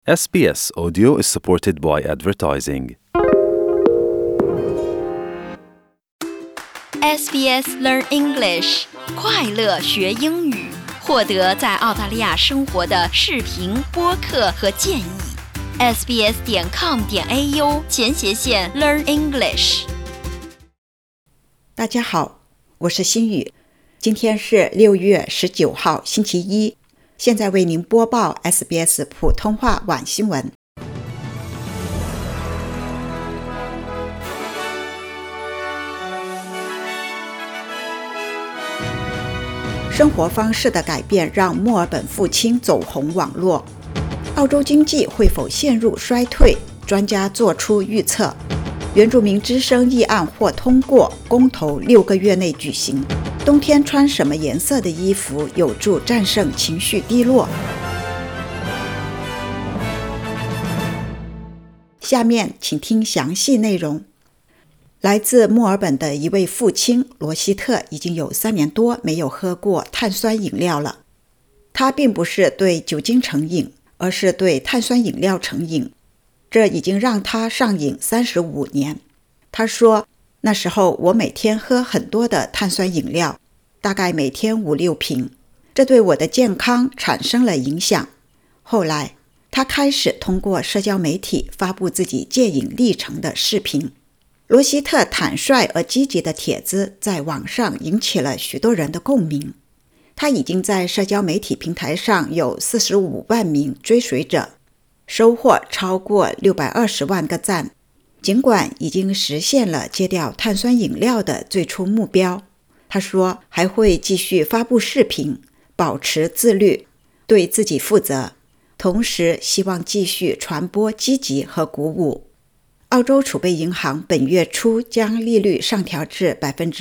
SBS Audio is supported by advertising. SBS Learn English 快乐学英语，获得在澳大利亚生活的视频、播客和建议。sbs.com.au/Learn English。 大家好，我是心雨，今天是6月19号，星期一。现在为您播报 SBS 普通话晚新闻。生活方式的改变让墨尔本父亲走红网络。澳洲经济会否陷入衰退？专家做出预测。原住民之声议案获通过，公投6个月内举行。冬天穿什么颜色的衣服有助战胜情绪低落？下面请听详细内容。来自墨尔本的一位父亲罗希特已经有3年多没有喝过碳酸饮料了。他并不是对酒精成瘾，而是对碳酸饮料成瘾。这已经让他上瘾35年。他说，那时候我每天喝很多的碳酸饮料，大概每天5-6瓶，这对我的健康产生了影响。后来他开始通过社交媒体发布自己戒瘾历程的视频。罗希特坦率而积极的帖子在网上引起了许多人的共鸣。他已经在社交媒体平台上有45万名追随者，收获超过620万个赞。尽管已经实现了戒掉碳酸饮料的最初目标，他说还会继续发布视频，保持自律，对自己负责，同时希望继续传播积极和鼓舞。澳洲储备银行本月初将利率上调至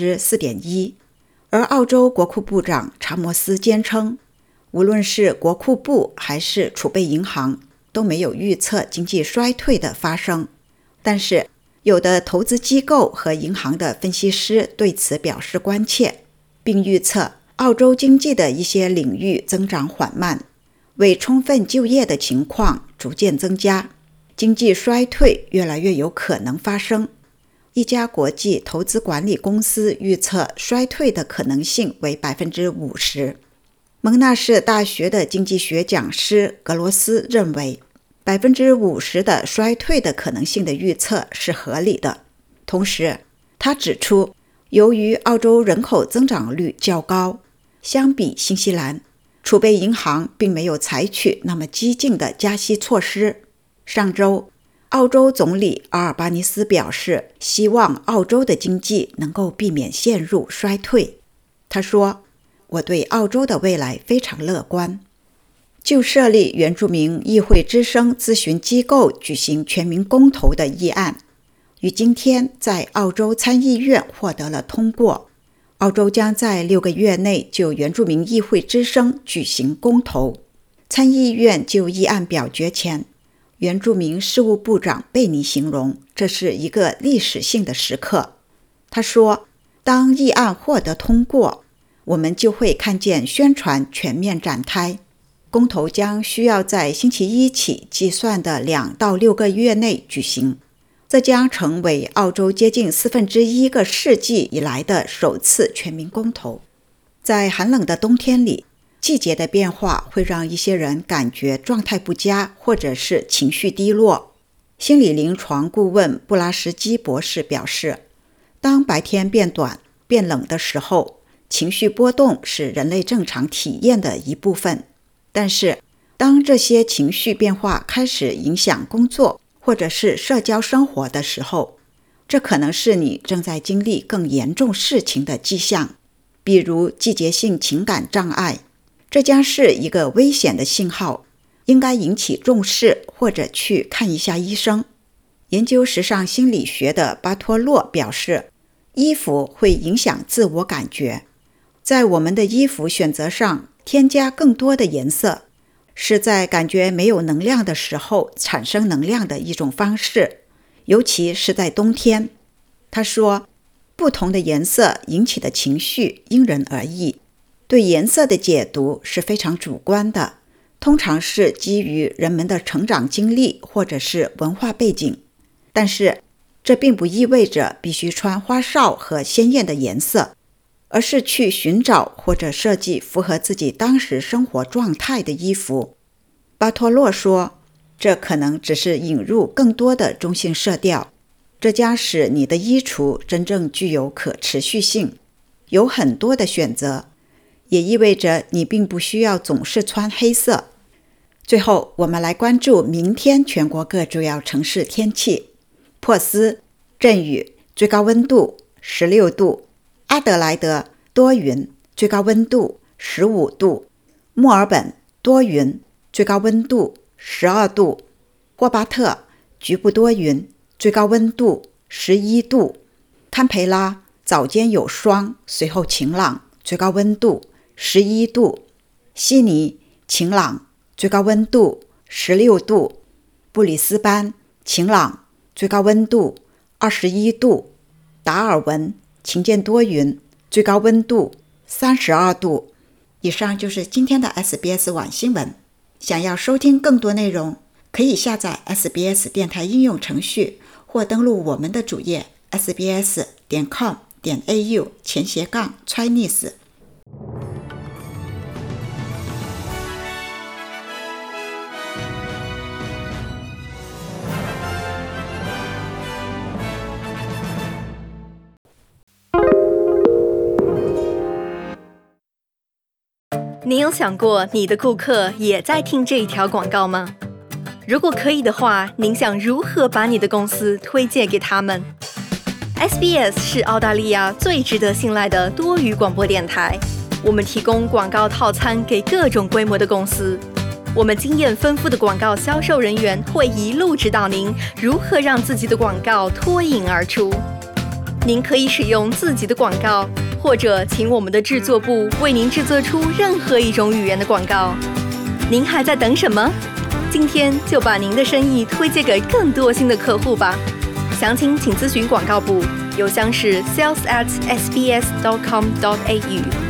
4.1%， 而澳洲国库部长查摩斯坚称，无论是国库部还是储备银行都没有预测经济衰退的发生。但是有的投资机构和银行的分析师对此表示关切，并预测澳洲经济的一些领域增长缓慢，为充分就业的情况逐渐增加，经济衰退越来越有可能发生。一家国际投资管理公司预测衰退的可能性为 50%。 蒙纳士大学的经济学讲师格罗斯认为50%的衰退的可能性的预测是合理的。同时他指出，由于澳洲人口增长率较高，相比新西兰，储备银行并没有采取那么激进的加息措施。上周澳洲总理阿尔巴尼斯表示，希望澳洲的经济能够避免陷入衰退。他说，我对澳洲的未来非常乐观。就设立原住民议会之声咨询机构举行全民公投的议案，于今天在澳洲参议院获得了通过。澳洲将在6个月内就原住民议会之声举行公投。参议院就议案表决前，原住民事务部长贝尼形容这是一个历史性的时刻。他说，当议案获得通过，我们就会看见宣传全面展开。公投将需要在星期一起计算的2到6个月内举行，这将成为澳洲接近1/4个世纪以来的首次全民公投。在寒冷的冬天里，季节的变化会让一些人感觉状态不佳，或者是情绪低落。心理临床顾问布拉什基博士表示，当白天变短、变冷的时候，情绪波动是人类正常体验的一部分。但是当这些情绪变化开始影响工作或者是社交生活的时候，这可能是你正在经历更严重事情的迹象，比如季节性情感障碍。这将是一个危险的信号，应该引起重视或者去看一下医生。研究时尚心理学的巴托洛表示，衣服会影响自我感觉。在我们的衣服选择上添加更多的颜色，是在感觉没有能量的时候产生能量的一种方式，尤其是在冬天。他说，不同的颜色引起的情绪因人而异，对颜色的解读是非常主观的， 通常是基于人们的成长经历或者是文化背景，但是这并不意味着必须穿花哨和鲜艳的颜色，而是去寻找或者设计符合自己当时生活状态的衣服。巴托洛说，这可能只是引入更多的中性色调，这将使你的衣橱真正具有可持续性，有很多的选择，也意味着你并不需要总是穿黑色。最后，我们来关注明天全国各主要城市天气。珀斯阵雨，最高温度16度；阿德莱德多云，最高温度15度；墨尔本多云，最高温度12度；霍巴特局部多云，最高温度11度；堪培拉早间有霜，随后晴朗，最高温度11度；悉尼晴朗，最高温度16度；布里斯班晴朗，最高温度21度；达尔文晴间多云，最高温度32度。以上就是今天的 SBS 晚新闻。想要收听更多内容，可以下载 SBS 电台应用程序，或登录我们的主页 sbs.com.au/Chinese。 你有想过你的顾客也在听这一条广告吗？如果可以的话，您想如何把你的公司推荐给他们？ SBS 是澳大利亚最值得信赖的多语广播电台，我们提供广告套餐给各种规模的公司。我们经验丰富的广告销售人员会一路指导您如何让自己的广告脱颖而出。您可以使用自己的广告，或者请我们的制作部为您制作出任何一种语言的广告。您还在等什么？今天就把您的生意推荐给更多新的客户吧。详情请咨询广告部，邮箱是 sales@sbs.com.au。